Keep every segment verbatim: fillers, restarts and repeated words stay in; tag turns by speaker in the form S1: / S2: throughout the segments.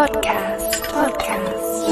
S1: Podcast. Podcast.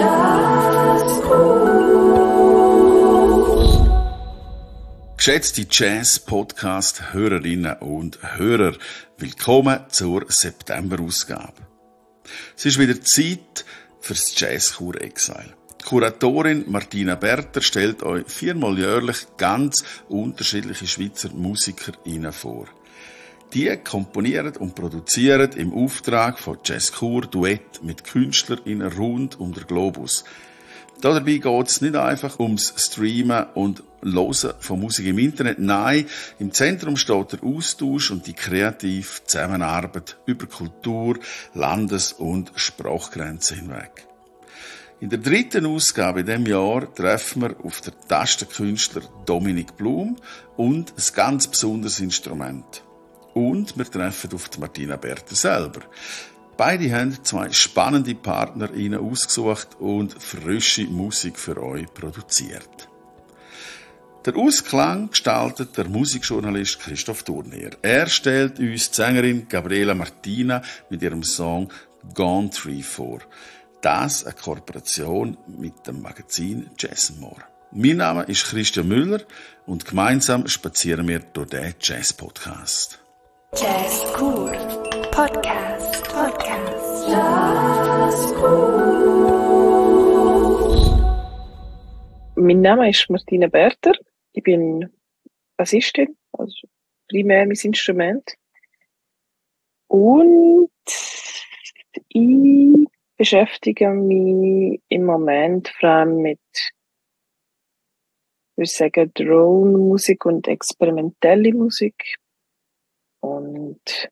S1: Jazzcool.
S2: Geschätzte Jazz-Podcast-Hörerinnen und Hörer, willkommen zur September-Ausgabe. Es ist wieder Zeit fürs Jazzkur Exile. Die Kuratorin Martina Berter stellt euch viermal jährlich ganz unterschiedliche Schweizer MusikerInnen vor. Die komponieren und produzieren im Auftrag von Jazzkur Duett mit KünstlerInnen rund um den Globus. Dabei geht es nicht einfach ums Streamen und Hören von Musik im Internet. Nein, im Zentrum steht der Austausch und die kreative Zusammenarbeit über Kultur, Landes- und Sprachgrenzen hinweg. In der dritten Ausgabe in diesem Jahr treffen wir auf den Tastenkünstler Dominik Blum und ein ganz besonderes Instrument. Und wir treffen auf die Martina Berter selber. Beide haben zwei spannende PartnerInnen ausgesucht und frische Musik für euch produziert. Der Ausklang gestaltet der Musikjournalist Christoph Turnier. Er stellt uns die Sängerin Gabriela Martina mit ihrem Song Gone Tree vor. Das eine Kooperation mit dem Magazin Jazz and More. Mein Name ist Christian Müller und gemeinsam spazieren wir durch den Jazz-Podcast.
S1: Jazzcool. Podcast. Podcast. Jazzcool.
S3: Mein Name ist Martina Berter. Ich bin Bassistin, also primär mein Instrument. Und ich beschäftige mich im Moment vor allem mit, ich würde sagen, Drone-Musik und experimentelle Musik. Und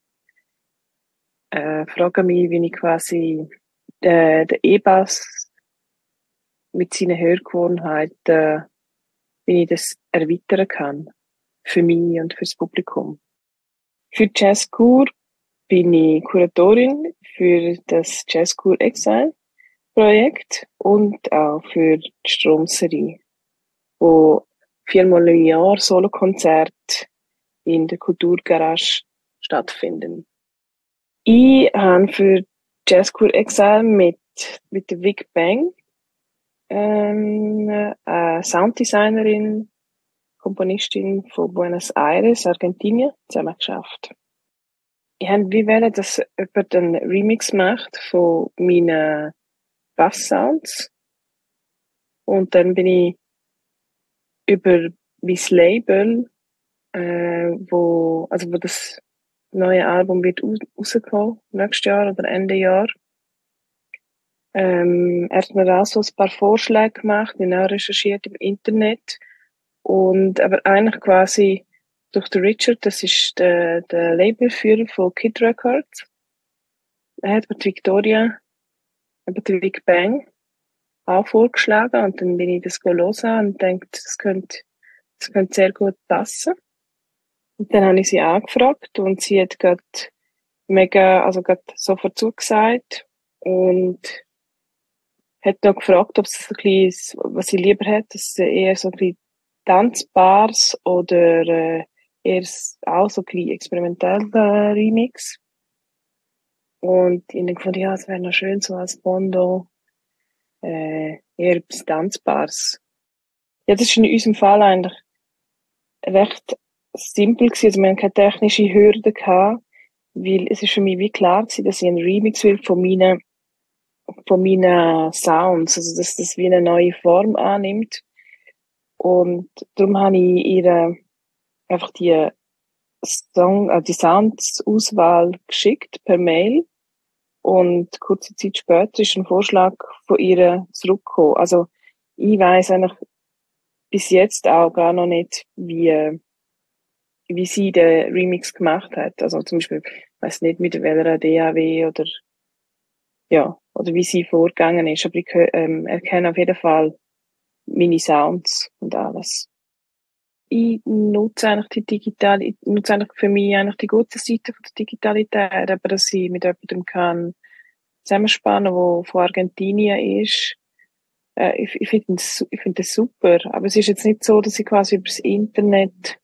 S3: äh, frage mich, wie ich quasi äh, den E-Bass mit seinen Hörgewohnheiten, wie ich das erweitern kann. Für mich und fürs Publikum. Für Jazzkur bin ich Kuratorin für das Jazzkur Exile Projekt und auch für die Stromserie, wo viermal im Jahr Solokonzerte in der Kulturgarage stattfinden. Ich habe für Jazzkur Exile mit, mit der Vic Bang ähm, eine Sounddesignerin, Komponistin von Buenos Aires, Argentinien, zusammen geschafft. Ich habe wie wollen, dass jemand einen Remix macht von meinen Bass-Sounds. Und dann bin ich über mein Label, äh, wo, also wo das neue Album wird rauskommen, nächstes Jahr oder Ende Jahr. Ähm, er hat mir auch so ein paar Vorschläge gemacht, ich habe auch recherchiert im Internet. Und, aber eigentlich quasi durch den Richard, das ist der, der Labelführer von Kid Records. Er hat mir die Victoria, aber die Big Bang auch vorgeschlagen und dann bin ich das hören und denke, das könnte, das könnte sehr gut passen. Und dann habe ich sie angefragt und sie hat gerade mega, also gerade sofort zugesagt und hat noch gefragt, ob es ein bisschen, was sie lieber hat, dass sie eher so ein bisschen Tanzbares oder äh, eher auch so ein bisschen experimenteller Remix. Und ich habe gefunden, ja, es wäre noch schön so als Bondo äh, eher etwas Tanzbares. Ja, das ist in unserem Fall eigentlich recht simpel gewesen. Also wir haben keine technische Hürde gehabt, weil es ist für mich wie klar gewesen, dass ich einen Remix will von meinen, von meinen Sounds, also dass das wie eine neue Form annimmt. Und darum habe ich ihr einfach die Song, äh, die Sounds-Auswahl geschickt per Mail. Und kurze Zeit später ist ein Vorschlag von ihr zurückgekommen. Also ich weiss eigentlich bis jetzt auch gar noch nicht, wie, wie sie den Remix gemacht hat. Also zum Beispiel, ich weiss nicht, mit welcher D A W oder, ja, oder wie sie vorgegangen ist. Aber ich ähm, erkenne auf jeden Fall meine Sounds und alles. Ich nutze eigentlich die digitale, ich nutze eigentlich für mich eigentlich die gute Seite von der Digitalität, aber dass ich mit jemandem kann zusammenspannen, der von Argentinien ist. Äh, ich ich finde das, ich finde das super. Aber es ist jetzt nicht so, dass ich quasi übers Internet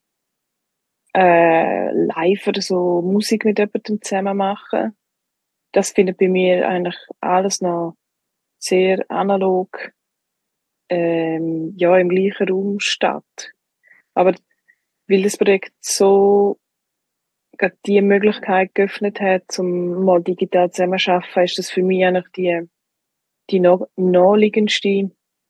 S3: äh, live oder so Musik mit jemandem zusammen mache. das findet bei mir eigentlich alles noch sehr analog, ähm, ja, im gleichen Raum statt. Aber weil das Projekt so gerade die Möglichkeit geöffnet hat, um mal digital zusammenzuarbeiten, ist das für mich eigentlich die, die noch, naheliegendste,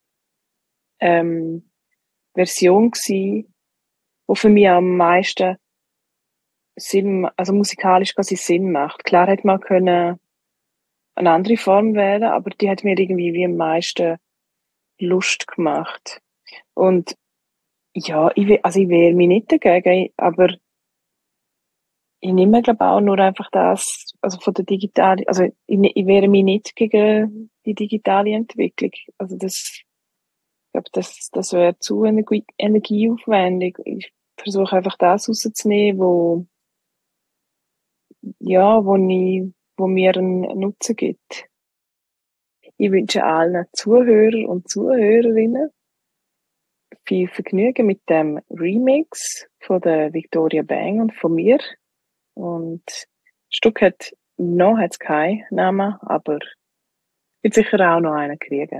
S3: ähm, Version gewesen, die für mich am meisten Sinn, also musikalisch quasi Sinn macht. Klar hätte man können eine andere Form wählen, aber die hat mir irgendwie wie am meisten Lust gemacht. Und ja, ich will, also ich wehre mich nicht dagegen, aber ich nehme, glaube auch nur einfach das, also von der digitalen, also ich, ne- ich wehre mich nicht gegen die digitale Entwicklung. Also das, ich glaube, das, das wäre zu energie, energieaufwendig. Ich versuche einfach das rauszunehmen, wo, ja, wo ich, wo mir einen Nutzen gibt. Ich wünsche allen Zuhörer und Zuhörerinnen viel Vergnügen mit dem Remix von der Victoria Bang und von mir. Und das Stück hat, noch hat's keinen Namen, aber wird sicher auch noch einen kriegen.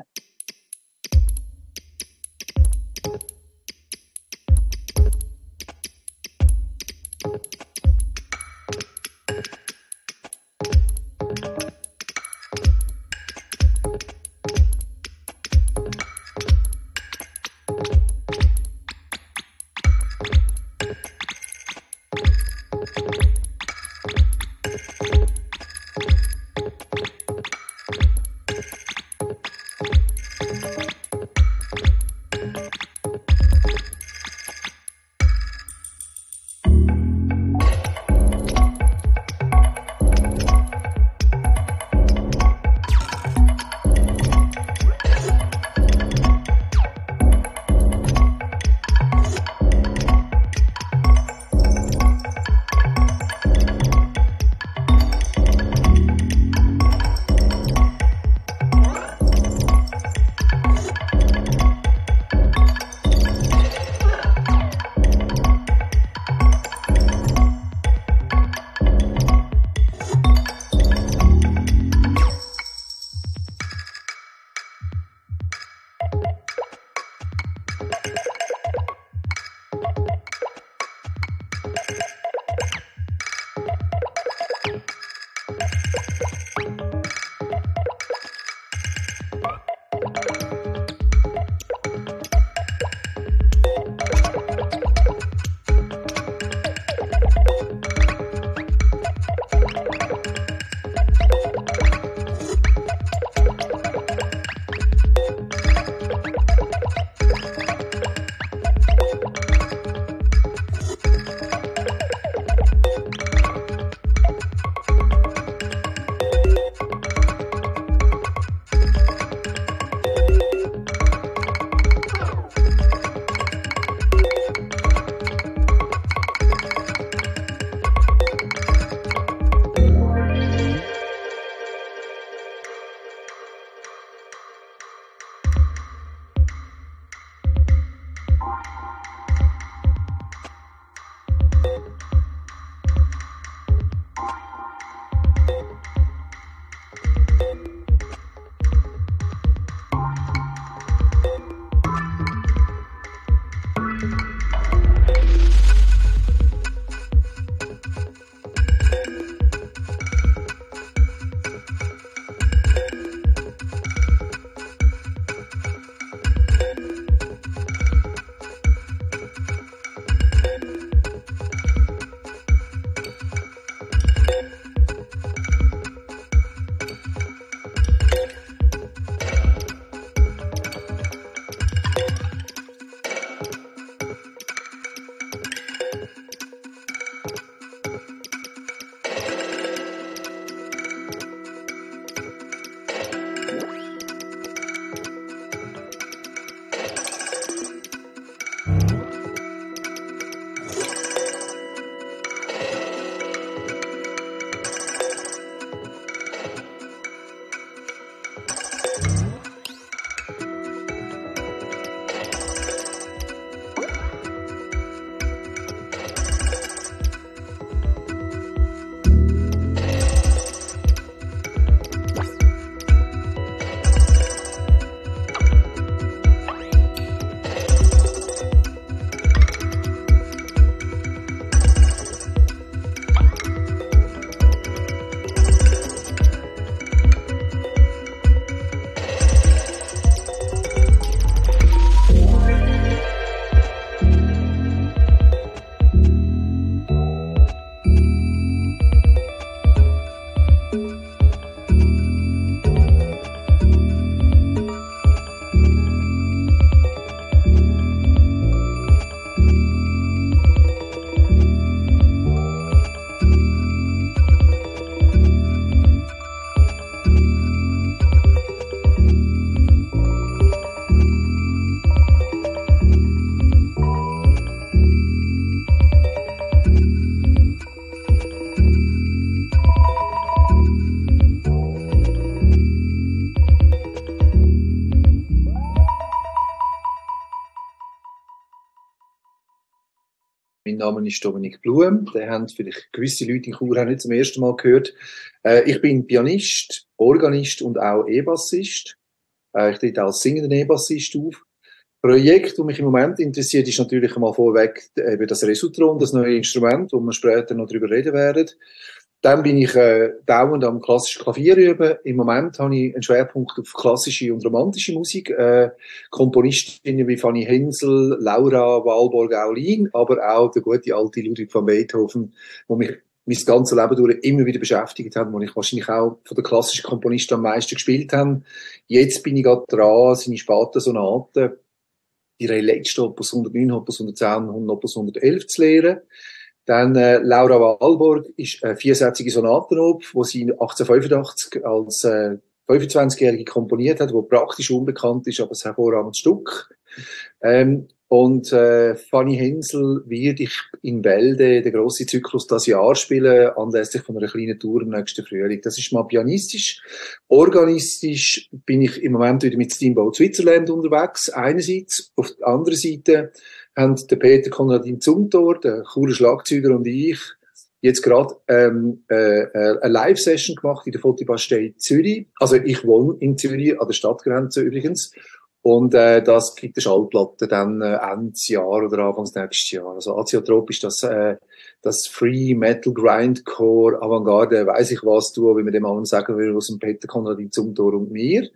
S4: Mein Name ist Dominik Blum. Den haben vielleicht gewisse Leute in Chur auch nicht zum ersten Mal gehört. Äh, ich bin Pianist, Organist und auch E-Bassist. Äh, ich trete als singender E-Bassist auf. Das Projekt, das mich im Moment interessiert, ist natürlich einmal vorweg eben das Resutron, das neue Instrument, wo wir später noch darüber reden werden. Dann bin ich äh, dauernd am klassischen Klavier üben. Im Moment habe ich einen Schwerpunkt auf klassische und romantische Musik. Äh, Komponistinnen wie Fanny Hensel, Laura Walborg-Aulin, aber auch der gute alte Ludwig van Beethoven, wo mich mein ganzes Leben durch immer wieder beschäftigt hat, wo ich wahrscheinlich auch von den klassischen Komponisten am meisten gespielt habe. Jetzt bin ich gerade dran, seine späten Sonaten, ihre letzten Opus hundertneun, Opus hundertzehn und Opus hundertelf zu lehren. Dann äh, Laura Walborg ist eine viersätzige Sonatenop, die sie achtzehnhundertfünfundachtzig als äh, fünfundzwanzigjährige komponiert hat, wo praktisch unbekannt ist, aber ein hervorragendes Stück. Ähm, und äh, Fanny Hensel wird ich in Bälde den grossen Zyklus das Jahr spielen, anlässlich von einer kleinen Tour im nächsten Frühling. Das ist mal pianistisch. Organistisch bin ich im Moment wieder mit Steamboat Switzerland unterwegs, einerseits. Auf der anderen Seite haben der Peter Konradin Zumthor, der Churer Schlagzeuger, und ich jetzt gerade ähm, äh, äh, eine Live-Session gemacht in der Fotobastei Zürich. Also ich wohne in Zürich, an der Stadtgrenze übrigens. Und äh, das gibt eine Schallplatte dann äh, Ende Jahr oder Anfangs nächstes Jahr. Also Aziotrop ist das, äh, das Free Metal Grindcore Avantgarde, weiss ich was, du, wie man dem allen sagen will, aus dem Peter Konradin Zumthor und mir.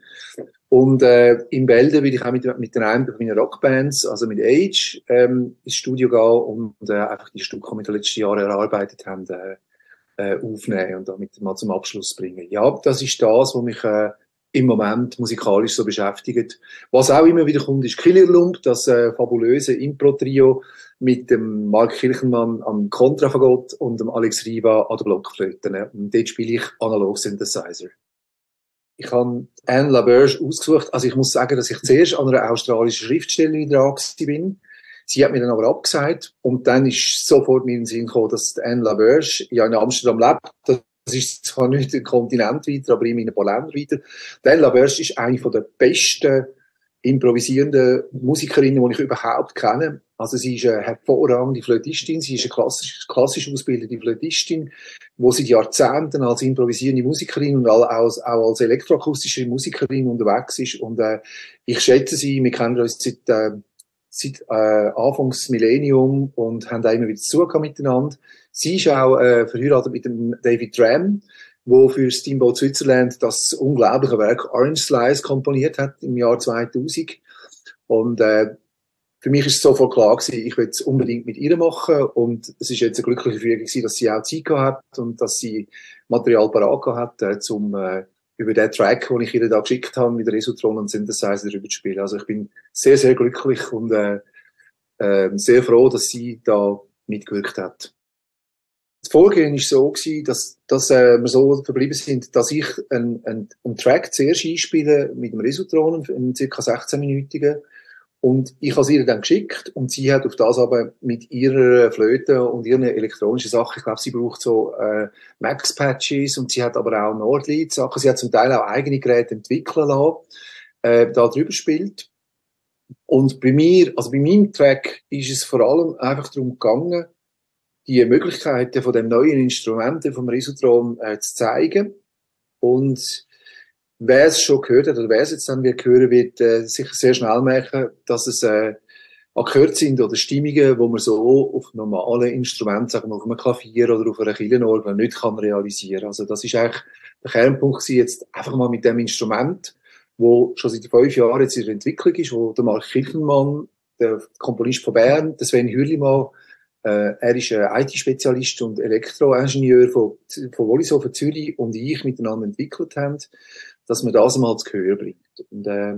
S4: Und äh, in Bälde will ich auch mit, mit den einen meiner Rockbands, also mit Age, ähm, ins Studio gehen und äh, einfach die Stücke, die wir in den letzten Jahren erarbeitet haben, äh, äh, aufnehmen und damit mal zum Abschluss bringen. Ja, das ist das, was mich äh, im Moment musikalisch so beschäftigt. Was auch immer wieder kommt, ist Killerlump, das äh, fabulöse Impro-Trio mit dem Mark Kirchenmann am Kontrafagott und dem Alex Riva an der Blockflöte. Und dort spiele ich Analog-Synthesizer. Ich habe Anne LaBerge ausgesucht. Also ich muss sagen, dass ich zuerst an einer australischen Schriftstellerin dran bin. Sie hat mir dann aber abgesagt. Und dann ist sofort mir in den Sinn gekommen, dass Anne LaBerge ja in Amsterdam lebt. Das ist zwar nicht ein Kontinent weiter, aber immer in ein paar Länder weiter. Anne LaBerge ist eine der besten improvisierenden Musikerinnen, die ich überhaupt kenne. Also sie ist eine hervorragende Flötistin, sie ist eine klassisch, klassisch ausgebildete Flötistin, die seit Jahrzehnten als improvisierende Musikerin und auch als, auch als elektroakustische Musikerin unterwegs ist. Und äh, ich schätze sie, wir kennen uns seit, äh, seit äh, Anfangs Millennium und haben auch immer wieder zu tun miteinander. Sie ist auch äh, verheiratet mit dem David Dram, wo für Steamboat Switzerland das unglaubliche Werk Orange Slice komponiert hat im Jahr zweitausend. Und äh, für mich ist es sofort klar gewesen, ich will es unbedingt mit ihr machen. Und es ist jetzt eine glückliche Fügung gewesen, dass sie auch Zeit gehabt hat und dass sie Material parat gehabt hat, äh, um äh, über den Track, den ich ihr da geschickt habe, mit Resutron und Synthesizer darüber zu spielen. Also ich bin sehr, sehr glücklich und äh, äh, sehr froh, dass sie da mitgewirkt hat. Das Vorgehen war so gewesen, dass, dass äh, wir so verblieben sind, dass ich einen, einen, einen Track zuerst einspiele mit dem Resutron, einen ca. sechzehn-minütigen. Und ich habe es ihr dann geschickt und sie hat auf das aber mit ihrer Flöte und ihren elektronischen Sachen, ich glaube, sie braucht so äh, Max-Patches und sie hat aber auch Nordlied-Sachen, sie hat zum Teil auch eigene Geräte entwickeln lassen, äh, da drüber spielt. Und bei mir, also bei meinem Track ist es vor allem einfach darum gegangen, die Möglichkeiten von dem neuen Instrumenten vom Resutron äh, zu zeigen. Und wer es schon gehört hat, oder wer es jetzt dann wird hören, wird äh, sicher sehr schnell merken, dass es äh, Akkorde sind oder Stimmungen, wo man so auf normalen Instrumenten, sagen wir auf einem Klavier oder auf einer Kirchenorgel nicht kann realisieren. Also das ist eigentlich der Kernpunkt gewesen, jetzt einfach mal mit dem Instrument, wo schon seit fünf Jahren jetzt in der Entwicklung ist, wo der Mark Kirchenmann, der Komponist von Bern, der Sven Hürlimann, Äh, er ist ein I T-Spezialist und Elektroingenieur von, von Wollishofen Zürich und ich miteinander entwickelt haben, dass man das mal zu Gehör bringt. Und äh,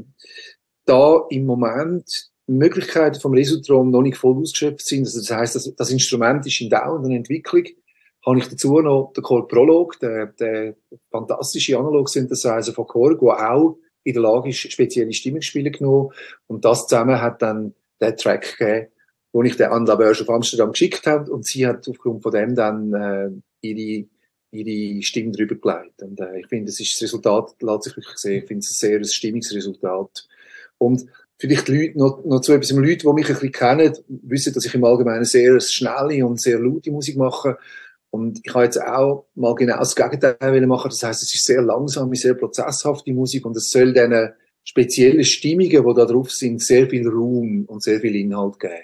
S4: da im Moment die Möglichkeiten vom Resotron noch nicht voll ausgeschöpft sind, also das heisst, das, das Instrument ist in dauernder Entwicklung, habe ich dazu noch den Korg Prolog, der, der fantastische Analog-Synthesizer von Korg, der auch in der Lage ist, spezielle Stimmungsspiele genommen. Und das zusammen hat dann den Track gegeben, wo ich den Anne Laberge auf Amsterdam geschickt habe. Und sie hat aufgrund von dem dann äh, ihre, ihre Stimme drüber gelegt. Und äh, ich finde, das ist das Resultat, lässt sich wirklich sehen. Ich finde es ein sehr ein stimmiges Resultat. Und vielleicht Leute, noch, noch zu etwas, Leute, die mich ein bisschen kennen, wissen, dass ich im Allgemeinen sehr schnelle und sehr laute Musik mache. Und ich habe jetzt auch mal genau das Gegenteil machen. Das heisst, es ist sehr langsame, sehr prozesshafte Musik und es soll diesen speziellen Stimmungen, die da drauf sind, sehr viel Raum und sehr viel Inhalt geben.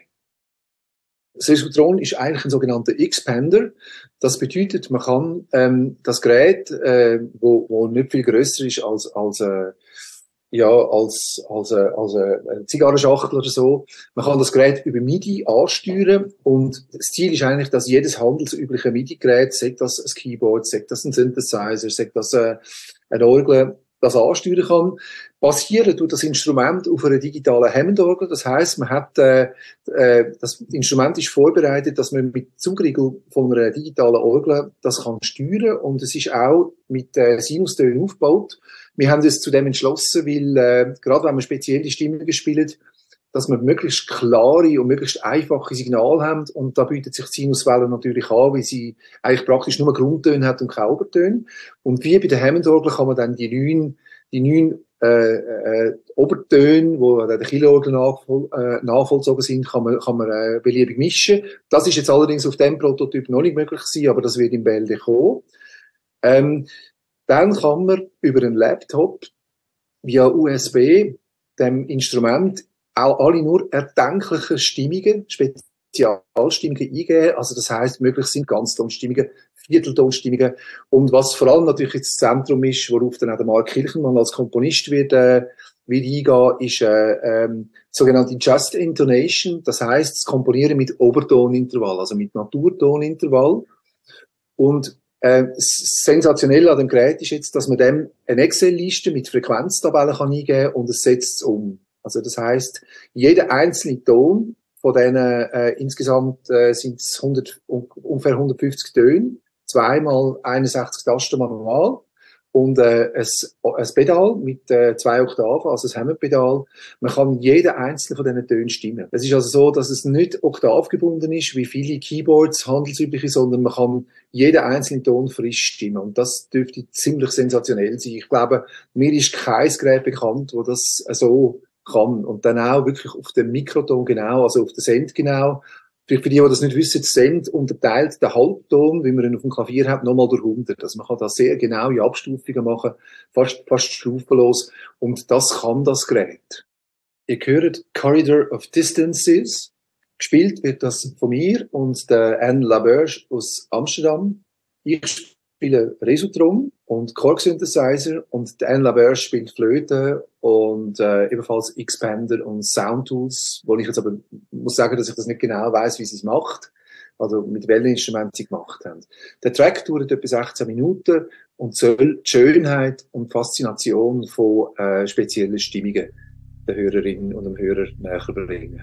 S4: Das Resotron ist eigentlich ein sogenannter Expander. Das bedeutet, man kann ähm, das Gerät, äh, wo, wo nicht viel grösser ist als als äh, ja als als äh, als eine Zigarrenschachtel oder so, man kann das Gerät über MIDI ansteuern und das Ziel ist eigentlich, dass jedes handelsübliche MIDI-Gerät, sei das ein Keyboard, sei das ein Synthesizer, sei das äh, ein Orgel, das ansteuern kann. Basieren tut das Instrument auf einer digitalen Hammond-Orgel. Das heisst, man hat, äh, äh, das Instrument ist vorbereitet, dass man mit Zugriegel von einer digitalen Orgel das kann steuern und es ist auch mit äh, Sinustönen aufgebaut. Wir haben uns zudem entschlossen, weil äh, gerade wenn wir spezielle Stimmungen spielen, dass wir möglichst klare und möglichst einfache Signale haben und da bietet sich die Sinuswelle natürlich an, weil sie eigentlich praktisch nur Grundtöne hat und keine Obertöne. Und wie bei der Hammond-Orgel kann man dann die neun, die neun äh, äh, Obertöne, wo der Kilorgel nachvoll, äh, nachvollzogen sind, kann man, kann man äh, beliebig mischen. Das ist jetzt allerdings auf dem Prototyp noch nicht möglich sein, aber das wird im Bälde kommen. Ähm, dann kann man über einen Laptop via U S B dem Instrument auch alle nur erdenklichen Stimmungen, Spezialstimmungen eingeben. Also das heisst, möglich sind Ganztonstimmungen, Vierteltonstimmungen. Und was vor allem natürlich jetzt das Zentrum ist, worauf dann auch der Mark Kirchenmann als Komponist wird, äh, wird eingehen, ist äh, ähm, sogenannte Just Intonation. Das heisst, das Komponieren mit Obertonintervall, also mit Naturtonintervall. Und äh, sensationell an dem Gerät ist jetzt, dass man dem eine Excel-Liste mit Frequenztabellen kann eingeben und es setzt es um. Also das heisst, jeder einzelne Ton von denen äh, insgesamt äh, sind es ungefähr hundertfünfzig Töne, zweimal einundsechzig Tasten manual und äh, ein, ein Pedal mit äh, zwei Oktaven, also ein Hammond-Pedal. Man kann jeden einzelnen von diesen Tönen stimmen. Es ist also so, dass es nicht oktavgebunden ist, wie viele Keyboards handelsübliche, sondern man kann jeden einzelnen Ton frisch stimmen. Und das dürfte ziemlich sensationell sein. Ich glaube, mir ist kein Gerät bekannt, wo das so kann. Und dann auch wirklich auf den Mikroton genau, also auf den Cent genau. Vielleicht für die, die das nicht wissen, Cent unterteilt den Halbton, wie man ihn auf dem Klavier hat, nochmal durch hundert. Also man kann da sehr genaue Abstufungen machen, fast, fast stufenlos. Und das kann das Gerät. Ihr hört Corridor of Distances. Gespielt wird das von mir und der Anne Laberge aus Amsterdam. Ich spiele Resotron und Korg Synthesizer und Anne Laberge spielt Flöte und äh, ebenfalls Expander und Soundtools, wo ich jetzt aber muss sagen, dass ich das nicht genau weiß, wie sie es macht, also mit welchen Instrumenten sie gemacht haben. Der Track dauert etwa sechzehn Minuten und soll die Schönheit und Faszination von äh, speziellen Stimmungen der Hörerin und dem Hörer näher bringen.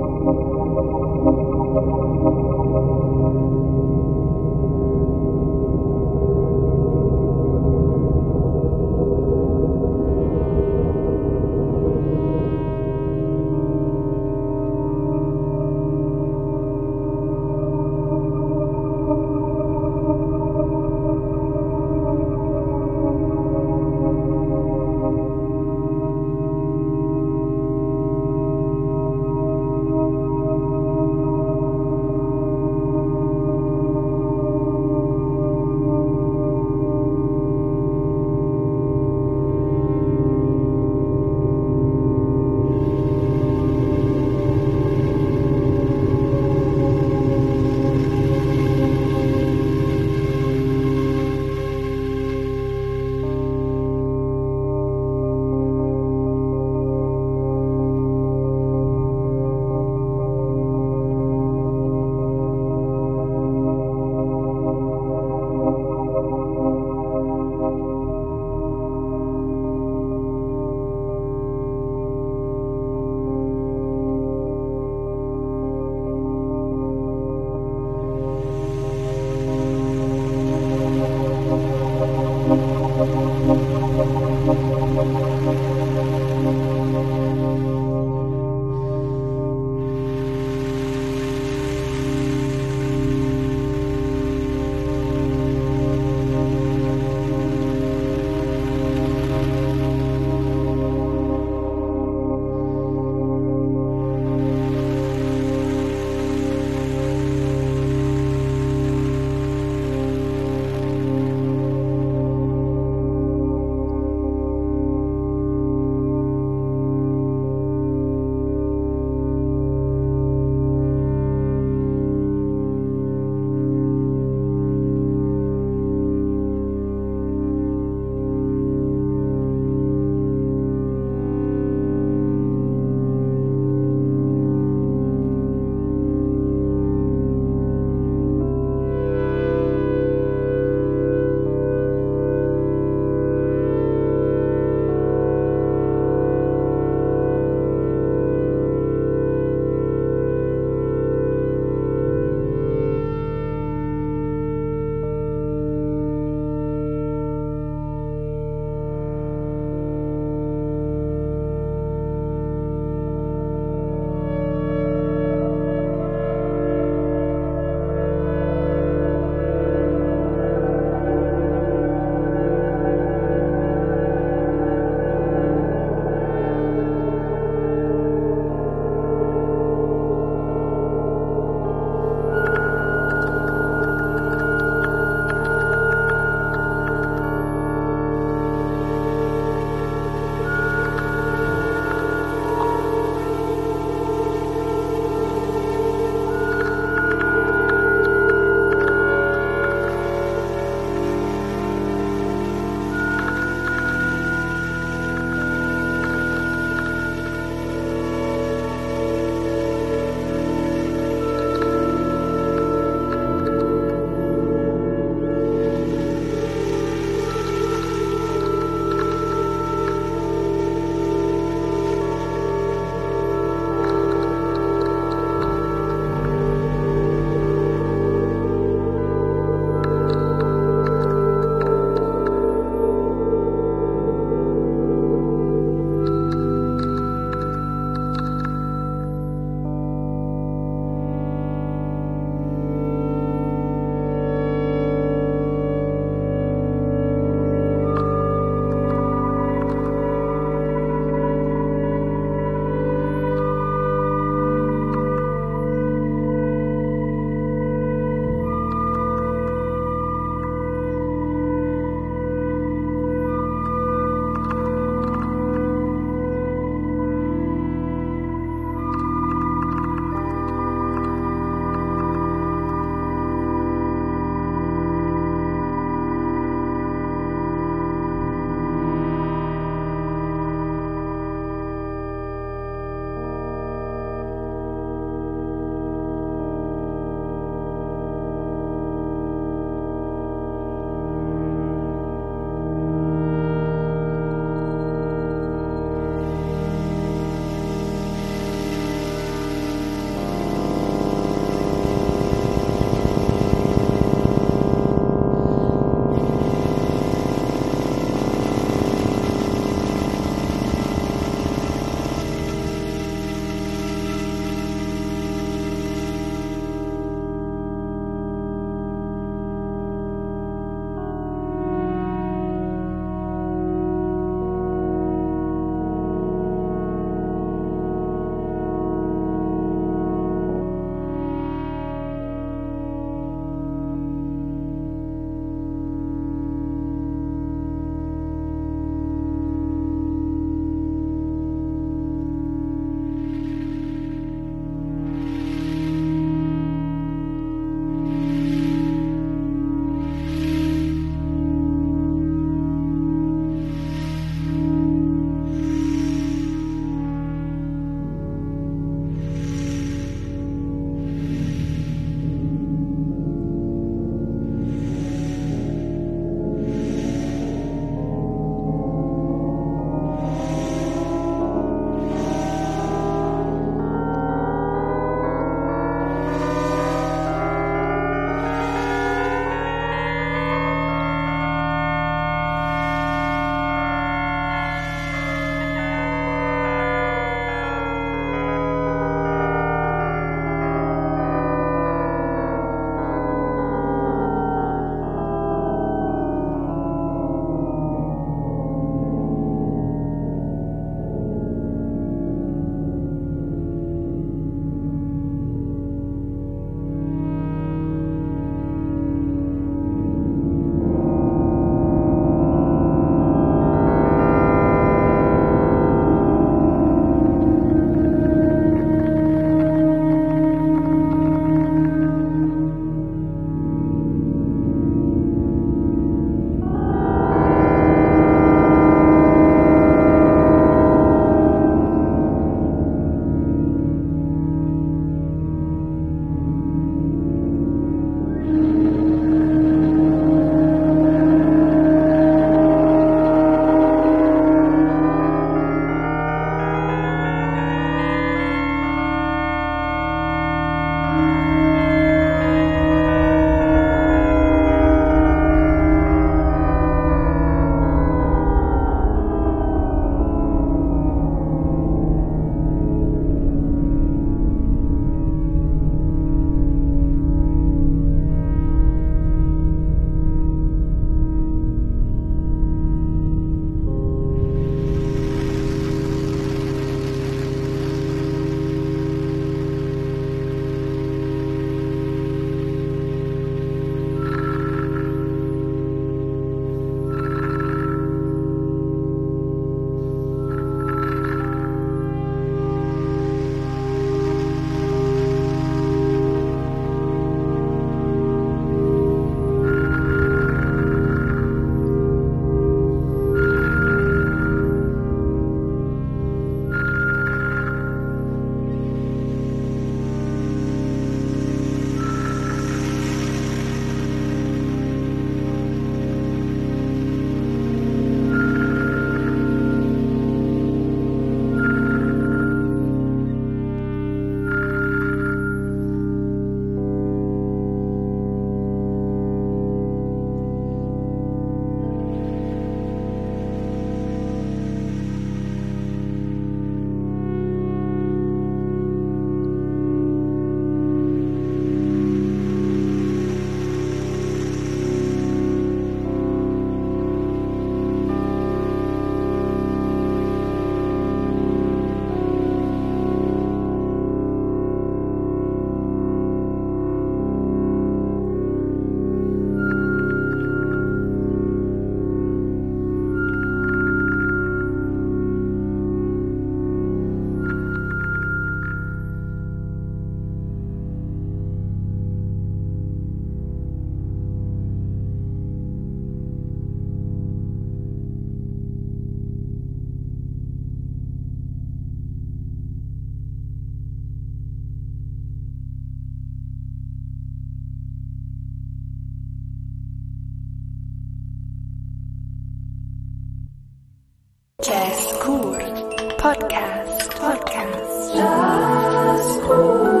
S1: Jazzkur Podcast Podcast Jazzkur.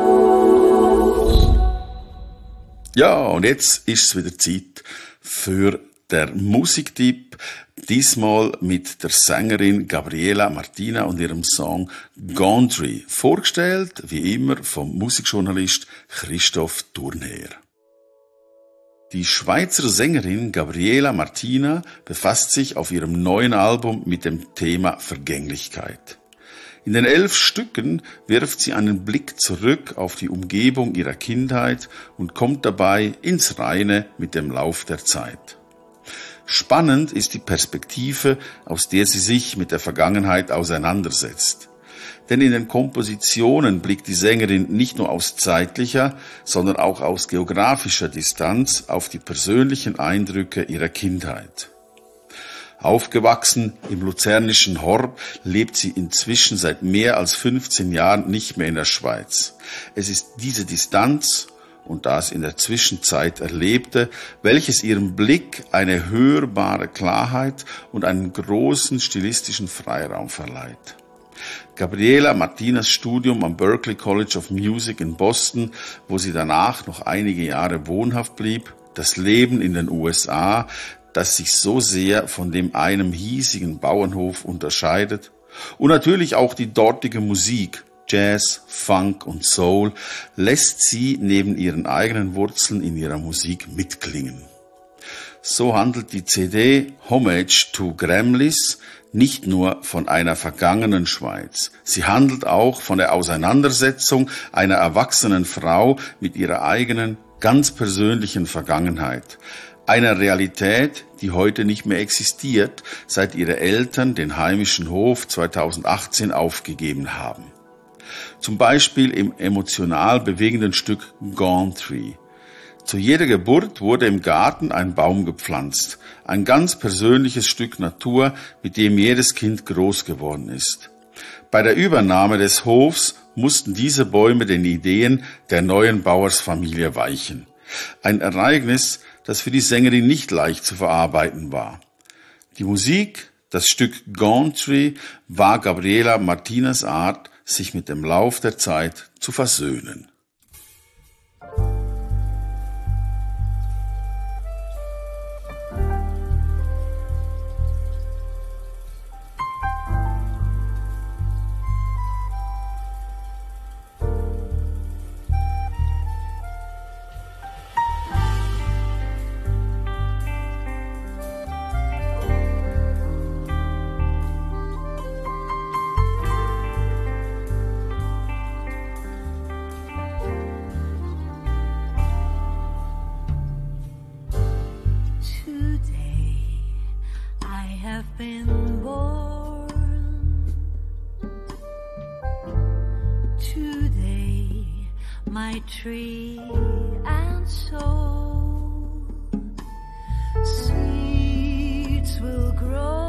S2: Ja, und jetzt ist es wieder Zeit für der Musiktipp. Diesmal mit der Sängerin Gabriela Martina und ihrem Song Gauntry. Vorgestellt, wie immer, vom Musikjournalist Christoph Thurnherr. Die Schweizer Sängerin Gabriela Martina befasst sich auf ihrem neuen Album mit dem Thema Vergänglichkeit. In den elf Stücken wirft sie einen Blick zurück auf die Umgebung ihrer Kindheit und kommt dabei ins Reine mit dem Lauf der Zeit. Spannend ist die Perspektive, aus der sie sich mit der Vergangenheit auseinandersetzt. Denn in den Kompositionen blickt die Sängerin nicht nur aus zeitlicher, sondern auch aus geografischer Distanz auf die persönlichen Eindrücke ihrer Kindheit. Aufgewachsen im luzernischen Horb lebt sie inzwischen seit mehr als fünfzehn Jahren nicht mehr in der Schweiz. Es ist diese Distanz und das in der Zwischenzeit Erlebte, welches ihrem Blick eine hörbare Klarheit und einen großen stilistischen Freiraum verleiht. Gabriela Martinas Studium am Berklee College of Music in Boston, wo sie danach noch einige Jahre wohnhaft blieb, das Leben in den U S A, das sich so sehr von dem einem hiesigen Bauernhof unterscheidet, und natürlich auch die dortige Musik, Jazz, Funk und Soul, lässt sie neben ihren eigenen Wurzeln in ihrer Musik mitklingen. So handelt die C D Homage to Gremlis nicht nur von einer vergangenen Schweiz. Sie handelt auch von der Auseinandersetzung einer erwachsenen Frau mit ihrer eigenen, ganz persönlichen Vergangenheit. Einer Realität, die heute nicht mehr existiert, seit ihre Eltern den heimischen Hof zweitausendachtzehn aufgegeben haben. Zum Beispiel im emotional bewegenden Stück Gauntry. Zu jeder Geburt wurde im Garten ein Baum gepflanzt, ein ganz persönliches Stück Natur, mit dem jedes Kind groß geworden ist. Bei der Übernahme des Hofs mussten diese Bäume den Ideen der neuen Bauersfamilie weichen. Ein Ereignis, das für die Sängerin nicht leicht zu verarbeiten war. Die Musik, das Stück Gauntry, war Gabriela Martinas Art, sich mit dem Lauf der Zeit zu versöhnen.
S5: Been born today, my tree and soul, seeds will grow.